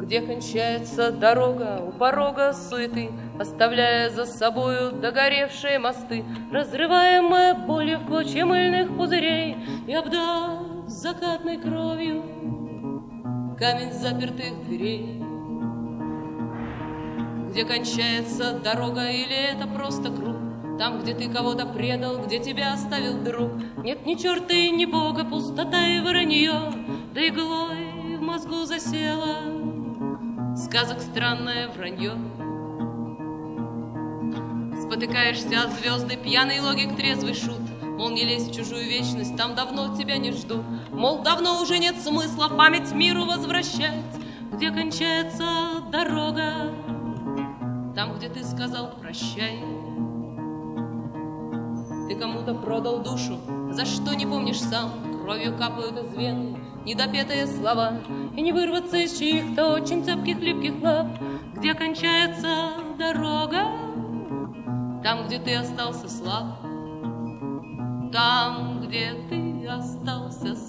где кончается дорога, у порога суеты, оставляя за собою догоревшие мосты, разрываемая болью в клочья мыльных пузырей и обдав закатной кровью камень запертых дверей. Где кончается дорога, или это просто круг, там, где ты кого-то предал, где тебя оставил друг. Нет ни черта и ни бога, пустота и вранье, да иглой в мозгу засела сказок странное вранье. Спотыкаешься от звезды, пьяный логик, трезвый шут, мол, не лезь в чужую вечность, там давно тебя не ждут. Мол, давно уже нет смысла память миру возвращать. Где кончается дорога, там, где ты сказал прощай. Ты кому-то продал душу, за что не помнишь сам, кровью капают из вен недопетые слова, и не вырваться из чьих-то очень цепких липких лап. Где кончается дорога, там, где ты остался слаб, там, где ты остался слаб.